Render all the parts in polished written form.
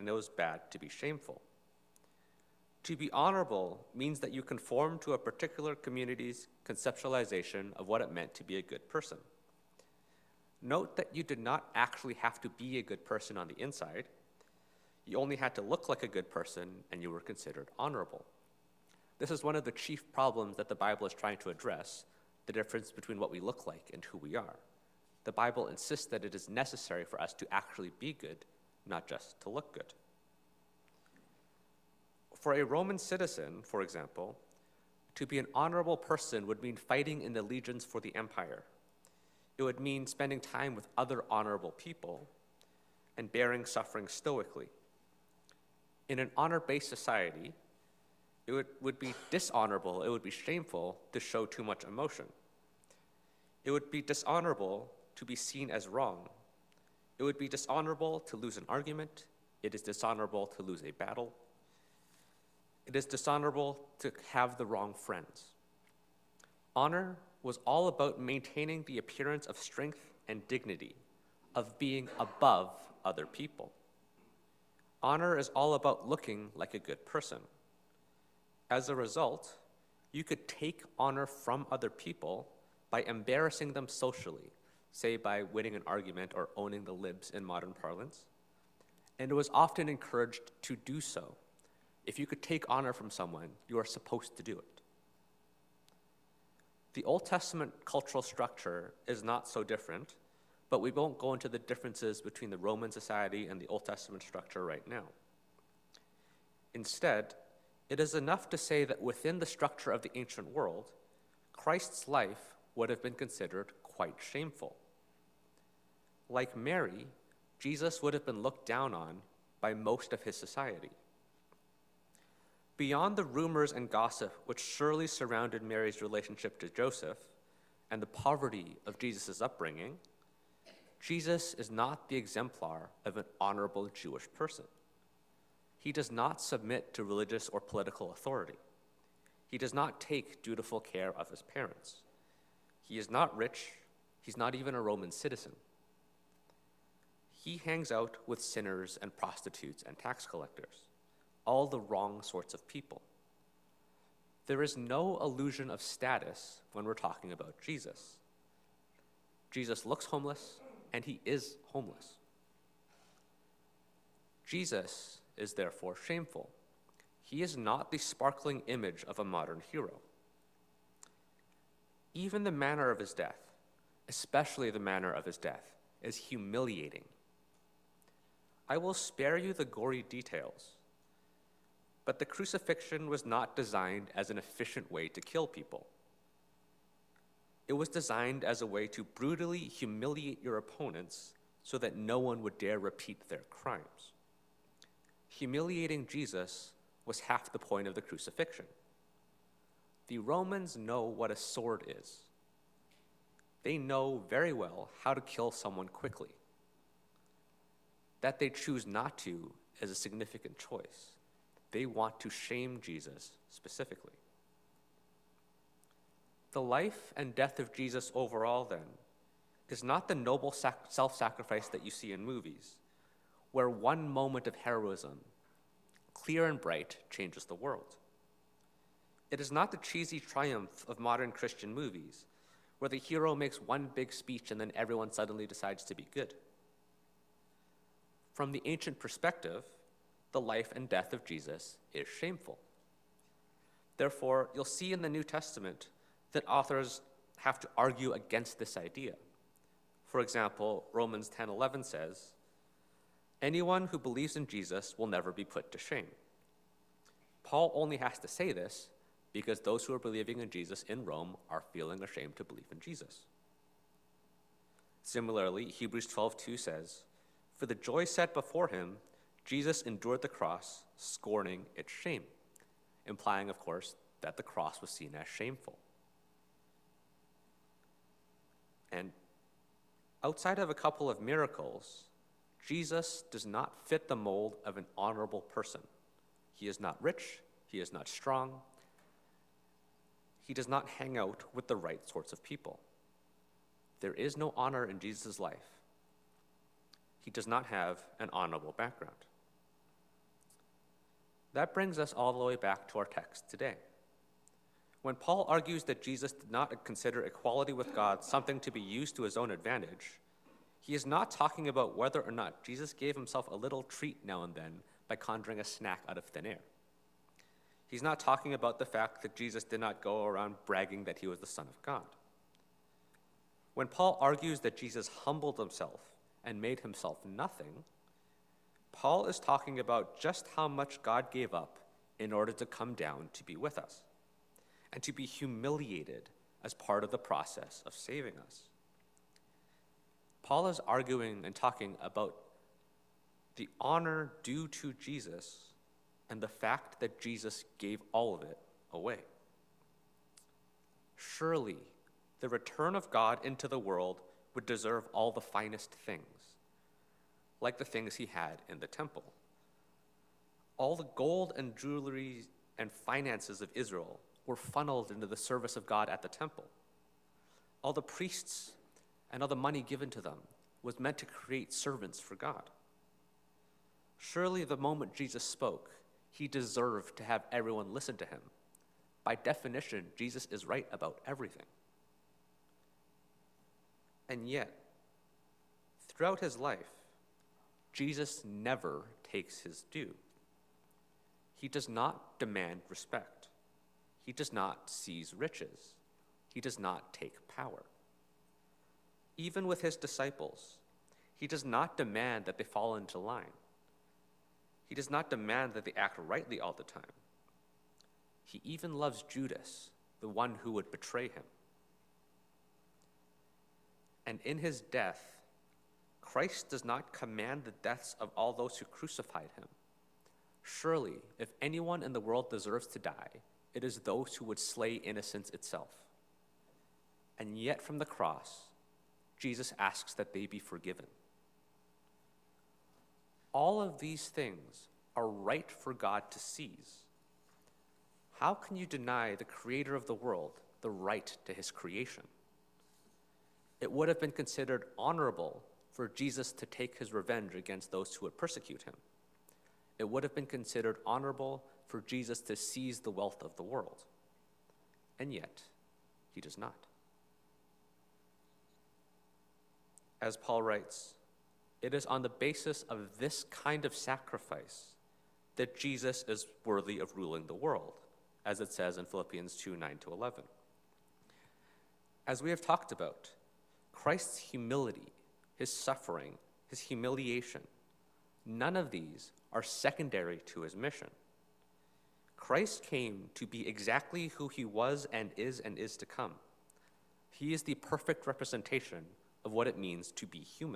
and it was bad to be shameful. To be honorable means that you conform to a particular community's conceptualization of what it meant to be a good person. Note that you did not actually have to be a good person on the inside. You only had to look like a good person, and you were considered honorable. This is one of the chief problems that the Bible is trying to address, the difference between what we look like and who we are. The Bible insists that it is necessary for us to actually be good, not just to look good. For a Roman citizen, for example, to be an honorable person would mean fighting in the legions for the empire. It would mean spending time with other honorable people and bearing suffering stoically. In an honor-based society, it would be dishonorable, it would be shameful to show too much emotion. It would be dishonorable to be seen as wrong. It would be dishonorable to lose an argument. It is dishonorable to lose a battle. It is dishonorable to have the wrong friends. Honor was all about maintaining the appearance of strength and dignity, of being above other people. Honor is all about looking like a good person. As a result, you could take honor from other people by embarrassing them socially, say by winning an argument or owning the libs in modern parlance. And it was often encouraged to do so. If you could take honor from someone, you are supposed to do it. The Old Testament cultural structure is not so different, but we won't go into the differences between the Roman society and the Old Testament structure right now. Instead, it is enough to say that within the structure of the ancient world, Christ's life would have been considered quite shameful. Like Mary, Jesus would have been looked down on by most of his society. Beyond the rumors and gossip which surely surrounded Mary's relationship to Joseph and the poverty of Jesus' upbringing, Jesus is not the exemplar of an honorable Jewish person. He does not submit to religious or political authority. He does not take dutiful care of his parents. He is not rich. He's not even a Roman citizen. He hangs out with sinners and prostitutes and tax collectors, all the wrong sorts of people. There is no illusion of status when we're talking about Jesus. Jesus looks homeless, and he is homeless. Jesus is therefore shameful. He is not the sparkling image of a modern hero. Even the manner of his death, especially the manner of his death, is humiliating. I will spare you the gory details, but the crucifixion was not designed as an efficient way to kill people. It was designed as a way to brutally humiliate your opponents so that no one would dare repeat their crimes. Humiliating Jesus was half the point of the crucifixion. The Romans know what a sword is. They know very well how to kill someone quickly. That they choose not to is a significant choice. They want to shame Jesus specifically. The life and death of Jesus overall, then, is not the noble self-sacrifice that you see in movies, where one moment of heroism, clear and bright, changes the world. It is not the cheesy triumph of modern Christian movies, where the hero makes one big speech and then everyone suddenly decides to be good. From the ancient perspective, the life and death of Jesus is shameful. Therefore, you'll see in the New Testament that authors have to argue against this idea. For example, Romans 10:11 says, "Anyone who believes in Jesus will never be put to shame." Paul only has to say this because those who are believing in Jesus in Rome are feeling ashamed to believe in Jesus. Similarly, Hebrews 12:2 says, "For the joy set before him, Jesus endured the cross, scorning its shame," implying, of course, that the cross was seen as shameful. And outside of a couple of miracles, Jesus does not fit the mold of an honorable person. He is not rich, he is not strong, he does not hang out with the right sorts of people. There is no honor in Jesus' life. He does not have an honorable background. That brings us all the way back to our text today. When Paul argues that Jesus did not consider equality with God something to be used to his own advantage, he is not talking about whether or not Jesus gave himself a little treat now and then by conjuring a snack out of thin air. He's not talking about the fact that Jesus did not go around bragging that he was the Son of God. When Paul argues that Jesus humbled himself and made himself nothing, Paul is talking about just how much God gave up in order to come down to be with us and to be humiliated as part of the process of saving us. Paul is arguing and talking about the honor due to Jesus and the fact that Jesus gave all of it away. Surely, the return of God into the world would deserve all the finest things, like the things he had in the temple. All the gold and jewelry and finances of Israel were funneled into the service of God at the temple. All the priests and all the money given to them was meant to create servants for God. Surely the moment Jesus spoke, he deserved to have everyone listen to him. By definition, Jesus is right about everything. And yet, throughout his life, Jesus never takes his due. He does not demand respect. He does not seize riches. He does not take power. Even with his disciples, he does not demand that they fall into line. He does not demand that they act rightly all the time. He even loves Judas, the one who would betray him. And in his death, Christ does not command the deaths of all those who crucified him. Surely, if anyone in the world deserves to die, it is those who would slay innocence itself. And yet from the cross, Jesus asks that they be forgiven. All of these things are right for God to seize. How can you deny the creator of the world the right to his creation? It would have been considered honorable for Jesus to take his revenge against those who would persecute him. It would have been considered honorable for Jesus to seize the wealth of the world. And yet, he does not. As Paul writes, it is on the basis of this kind of sacrifice that Jesus is worthy of ruling the world, as it says in Philippians 2:9-11. As we have talked about, Christ's humility, his suffering, his humiliation, none of these are secondary to his mission. Christ came to be exactly who he was and is to come. He is the perfect representation of what it means to be human.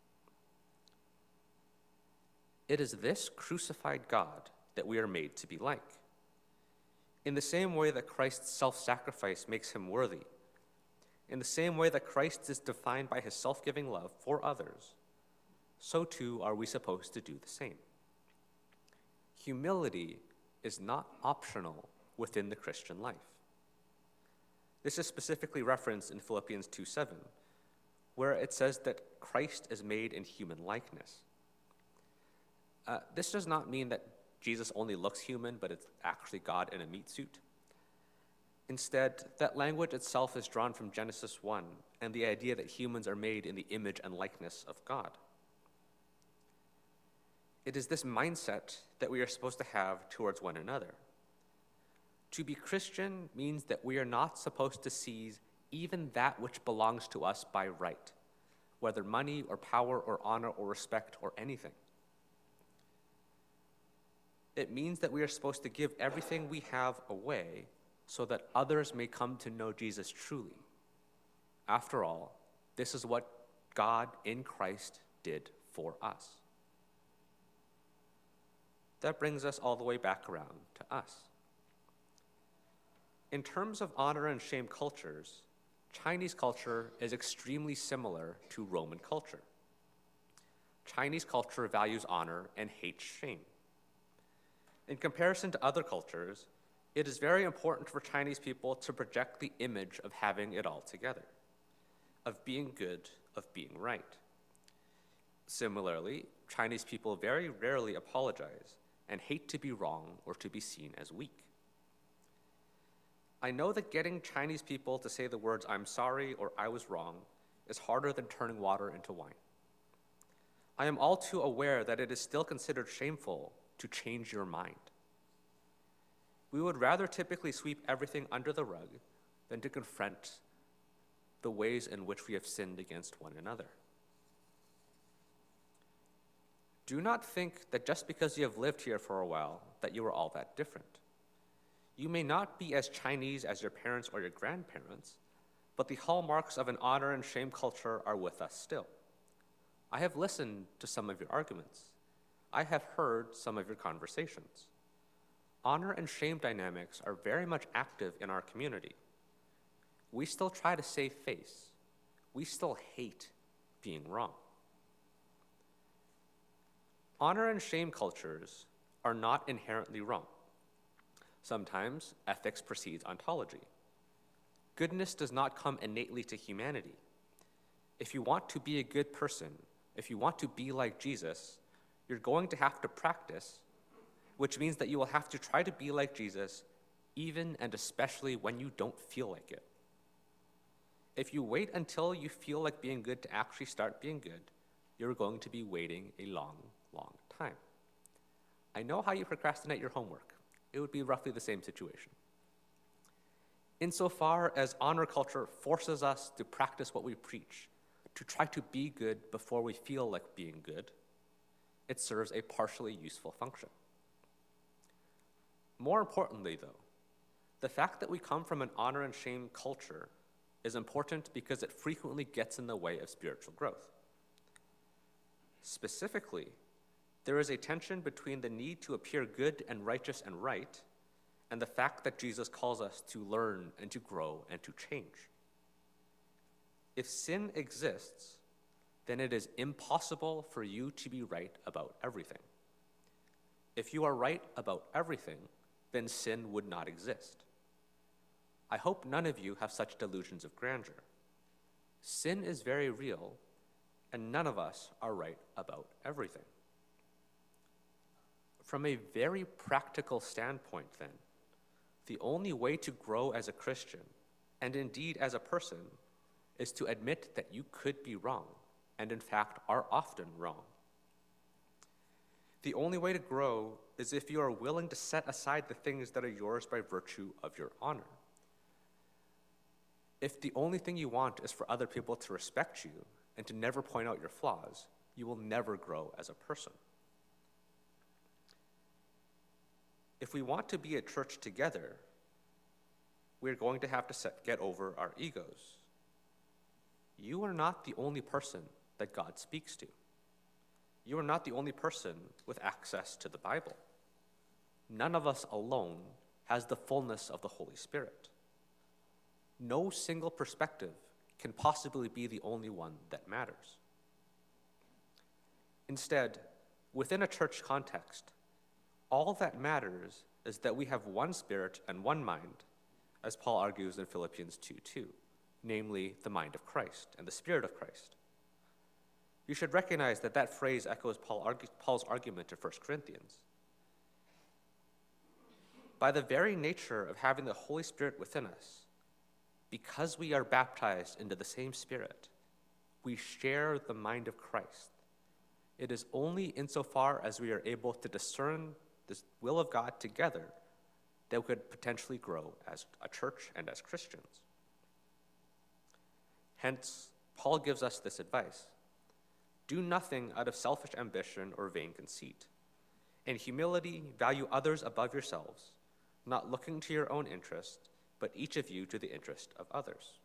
It is this crucified God that we are made to be like. In the same way that Christ's self-sacrifice makes him worthy, in the same way that Christ is defined by his self-giving love for others, so too are we supposed to do the same. Humility is not optional within the Christian life. This is specifically referenced in Philippians 2:7, where it says that Christ is made in human likeness. This does not mean that Jesus only looks human, but it's actually God in a meat suit. Instead, that language itself is drawn from Genesis 1 and the idea that humans are made in the image and likeness of God. It is this mindset that we are supposed to have towards one another. To be Christian means that we are not supposed to seize even that which belongs to us by right, whether money or power or honor or respect or anything. It means that we are supposed to give everything we have away so that others may come to know Jesus truly. After all, this is what God in Christ did for us. That brings us all the way back around to us. In terms of honor and shame cultures, Chinese culture is extremely similar to Roman culture. Chinese culture values honor and hates shame. In comparison to other cultures, it is very important for Chinese people to project the image of having it all together, of being good, of being right. Similarly, Chinese people very rarely apologize and hate to be wrong or to be seen as weak. I know that getting Chinese people to say the words "I'm sorry" or "I was wrong" is harder than turning water into wine. I am all too aware that it is still considered shameful to change your mind. We would rather typically sweep everything under the rug than to confront the ways in which we have sinned against one another. Do not think that just because you have lived here for a while that you are all that different. You may not be as Chinese as your parents or your grandparents, but the hallmarks of an honor and shame culture are with us still. I have listened to some of your arguments. I have heard some of your conversations. Honor and shame dynamics are very much active in our community. We still try to save face. We still hate being wrong. Honor and shame cultures are not inherently wrong. Sometimes ethics precedes ontology. Goodness does not come innately to humanity. If you want to be a good person, if you want to be like Jesus, you're going to have to practice, which means that you will have to try to be like Jesus even and especially when you don't feel like it. If you wait until you feel like being good to actually start being good, you're going to be waiting a long, long time. I know how you procrastinate your homework. It would be roughly the same situation. Insofar as honor culture forces us to practice what we preach, to try to be good before we feel like being good, it serves a partially useful function. More importantly, though, the fact that we come from an honor and shame culture is important because it frequently gets in the way of spiritual growth. Specifically, there is a tension between the need to appear good and righteous and right and the fact that Jesus calls us to learn and to grow and to change. If sin exists, then it is impossible for you to be right about everything. If you are right about everything, then sin would not exist. I hope none of you have such delusions of grandeur. Sin is very real, and none of us are right about everything. From a very practical standpoint, then, the only way to grow as a Christian, and indeed as a person, is to admit that you could be wrong, and in fact are often wrong. The only way to grow is if you are willing to set aside the things that are yours by virtue of your honor. If the only thing you want is for other people to respect you and to never point out your flaws, you will never grow as a person. If we want to be a church together, we're going to have to get over our egos. You are not the only person that God speaks to. You are not the only person with access to the Bible. None of us alone has the fullness of the Holy Spirit. No single perspective can possibly be the only one that matters. Instead, within a church context, all that matters is that we have one spirit and one mind, as Paul argues in Philippians 2:2, namely the mind of Christ and the Spirit of Christ. You should recognize that that phrase echoes Paul's argument in 1 Corinthians. By the very nature of having the Holy Spirit within us, because we are baptized into the same Spirit, we share the mind of Christ. It is only insofar as we are able to discern the will of God together that we could potentially grow as a church and as Christians. Hence, Paul gives us this advice. Do nothing out of selfish ambition or vain conceit. In humility, value others above yourselves, not looking to your own interest, but each of you to the interest of others.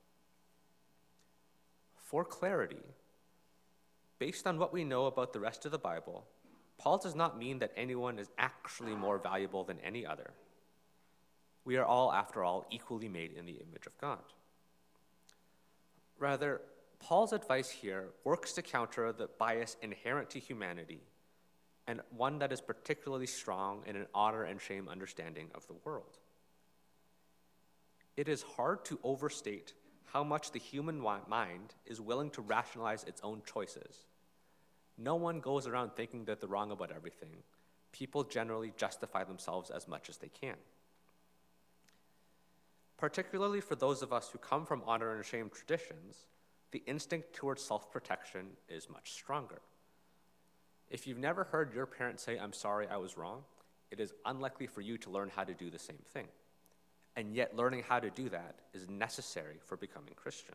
For clarity, based on what we know about the rest of the Bible, Paul does not mean that anyone is actually more valuable than any other. We are all, after all, equally made in the image of God. Rather, Paul's advice here works to counter the bias inherent to humanity, and one that is particularly strong in an honor and shame understanding of the world. It is hard to overstate how much the human mind is willing to rationalize its own choices. No one goes around thinking that they're wrong about everything, People generally justify themselves as much as they can. Particularly for those of us who come from honor and shame traditions, the instinct towards self-protection is much stronger. If you've never heard your parents say, "I'm sorry, I was wrong," it is unlikely for you to learn how to do the same thing. And yet learning how to do that is necessary for becoming Christian.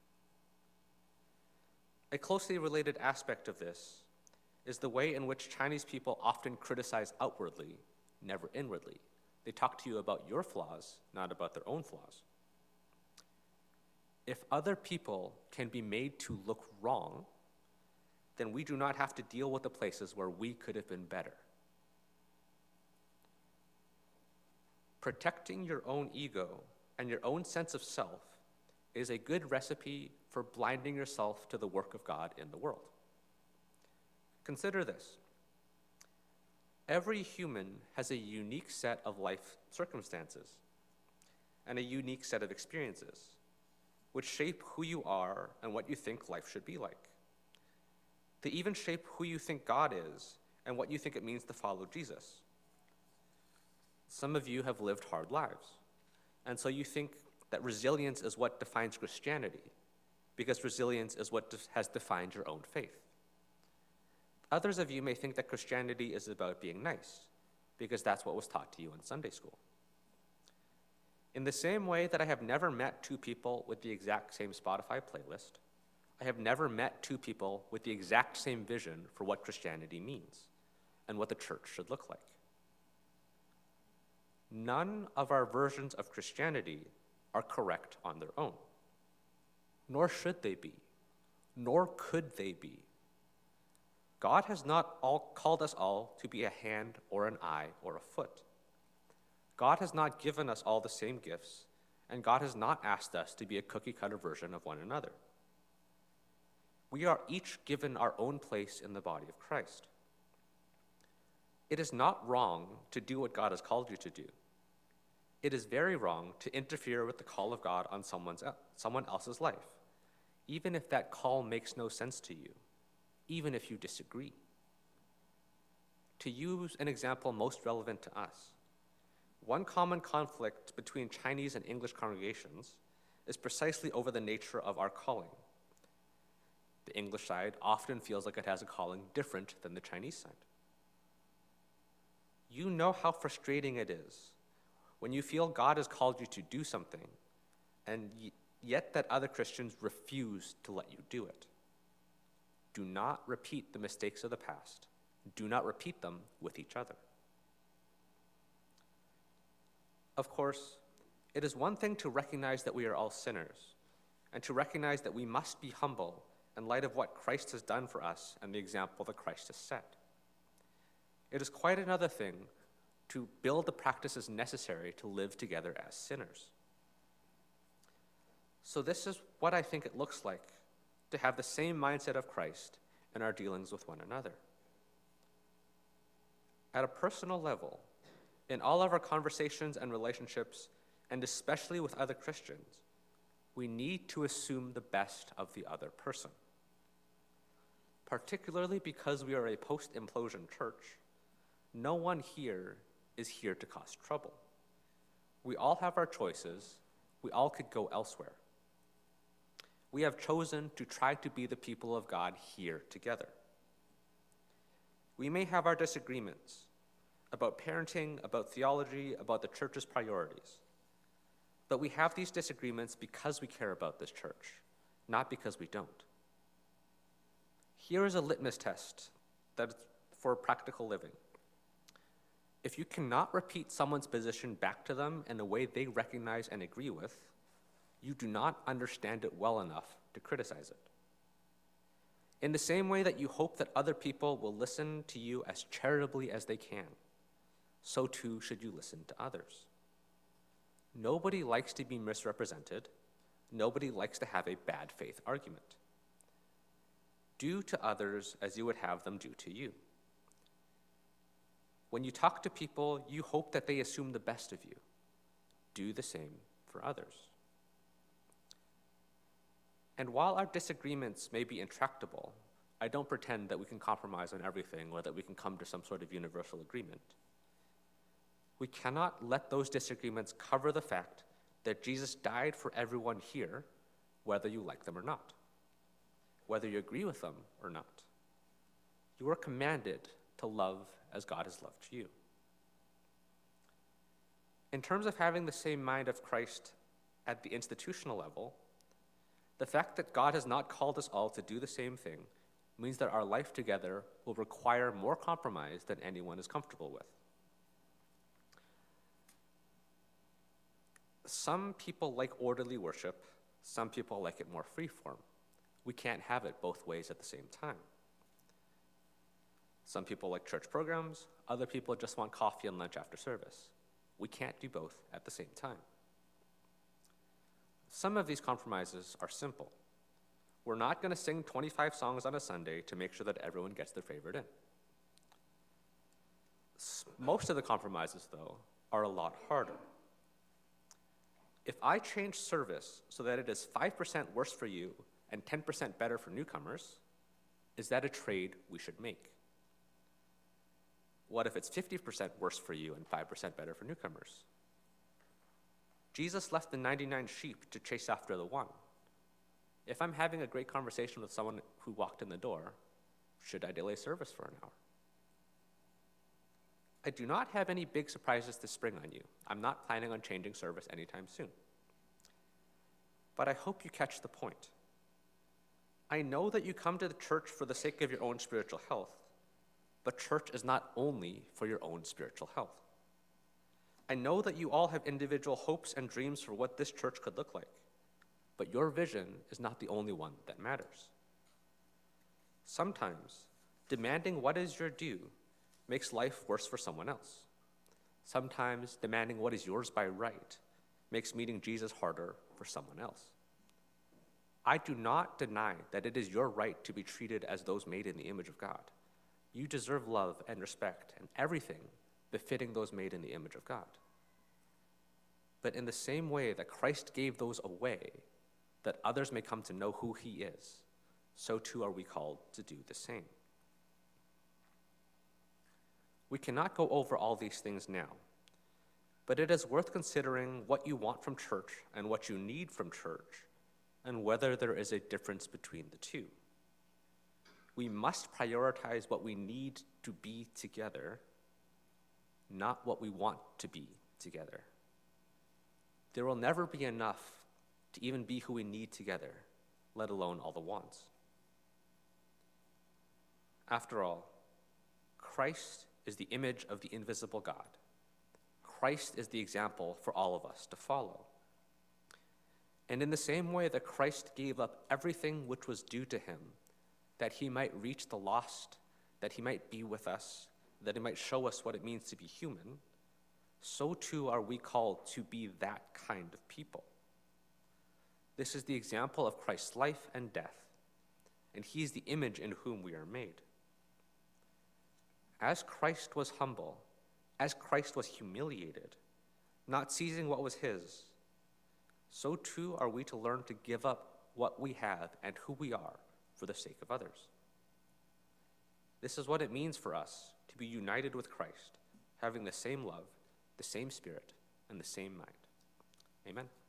A closely related aspect of this is the way in which Chinese people often criticize outwardly, never inwardly. They talk to you about your flaws, not about their own flaws. If other people can be made to look wrong, then we do not have to deal with the places where we could have been better. Protecting your own ego and your own sense of self is a good recipe for blinding yourself to the work of God in the world. Consider this. Every human has a unique set of life circumstances and a unique set of experiences, which shape who you are and what you think life should be like. They even shape who you think God is and what you think it means to follow Jesus. Some of you have lived hard lives, and so you think that resilience is what defines Christianity, because resilience is what has defined your own faith. Others of you may think that Christianity is about being nice, because that's what was taught to you in Sunday school. In the same way that I have never met two people with the exact same Spotify playlist, I have never met two people with the exact same vision for what Christianity means and what the church should look like. None of our versions of Christianity are correct on their own, nor should they be, nor could they be. God has not called us all to be a hand or an eye or a foot. God has not given us all the same gifts, and God has not asked us to be a cookie-cutter version of one another. We are each given our own place in the body of Christ. It is not wrong to do what God has called you to do. It is very wrong to interfere with the call of God on someone else's life, even if that call makes no sense to you, even if you disagree. To use an example most relevant to us, one common conflict between Chinese and English congregations is precisely over the nature of our calling. The English side often feels like it has a calling different than the Chinese side. You know how frustrating it is when you feel God has called you to do something, and yet that other Christians refuse to let you do it. Do not repeat the mistakes of the past. Do not repeat them with each other. Of course, it is one thing to recognize that we are all sinners, and to recognize that we must be humble in light of what Christ has done for us and the example that Christ has set. It is quite another thing to build the practices necessary to live together as sinners. So this is what I think it looks like to have the same mindset of Christ in our dealings with one another. At a personal level, in all of our conversations and relationships, and especially with other Christians, we need to assume the best of the other person. Particularly because we are a post-implosion church, no one here is here to cause trouble. We all have our choices. We all could go elsewhere. We have chosen to try to be the people of God here together. We may have our disagreements about parenting, about theology, about the church's priorities. But we have these disagreements because we care about this church, not because we don't. Here is a litmus test that's for practical living. If you cannot repeat someone's position back to them in a way they recognize and agree with, you do not understand it well enough to criticize it. In the same way that you hope that other people will listen to you as charitably as they can, so too should you listen to others. Nobody likes to be misrepresented. Nobody likes to have a bad faith argument. Do to others as you would have them do to you. When you talk to people, you hope that they assume the best of you. Do the same for others. And while our disagreements may be intractable, I don't pretend that we can compromise on everything or that we can come to some sort of universal agreement. We cannot let those disagreements cover the fact that Jesus died for everyone here, whether you like them or not, whether you agree with them or not. You are commanded to love as God has loved you. In terms of having the same mind of Christ at the institutional level, the fact that God has not called us all to do the same thing means that our life together will require more compromise than anyone is comfortable with. Some people like orderly worship, some people like it more freeform. We can't have it both ways at the same time. Some people like church programs, other people just want coffee and lunch after service. We can't do both at the same time. Some of these compromises are simple. We're not going to sing 25 songs on a Sunday to make sure that everyone gets their favorite in. Most of the compromises, though, are a lot harder. If I change service so that it is 5% worse for you and 10% better for newcomers, is that a trade we should make? What if it's 50% worse for you and 5% better for newcomers? Jesus left the 99 sheep to chase after the one. If I'm having a great conversation with someone who walked in the door, should I delay service for an hour? I do not have any big surprises to spring on you. I'm not planning on changing service anytime soon. But I hope you catch the point. I know that you come to the church for the sake of your own spiritual health, but church is not only for your own spiritual health. I know that you all have individual hopes and dreams for what this church could look like, but your vision is not the only one that matters. Sometimes, demanding what is your due makes life worse for someone else. Sometimes, demanding what is yours by right makes meeting Jesus harder for someone else. I do not deny that it is your right to be treated as those made in the image of God. You deserve love and respect and everything befitting those made in the image of God. But in the same way that Christ gave those away, that others may come to know who he is, so too are we called to do the same. We cannot go over all these things now, but it is worth considering what you want from church and what you need from church, and whether there is a difference between the two. We must prioritize what we need to be together, not what we want to be together. There will never be enough to even be who we need together, let alone all the wants. After all, Christ is the image of the invisible God. Christ is the example for all of us to follow. And in the same way that Christ gave up everything which was due to him, that he might reach the lost, that he might be with us, that he might show us what it means to be human, so too are we called to be that kind of people. This is the example of Christ's life and death, and he is the image in whom we are made. As Christ was humble, as Christ was humiliated, not seizing what was his, so too are we to learn to give up what we have and who we are for the sake of others. This is what it means for us to be united with Christ, having the same love, the same spirit, and the same mind. Amen.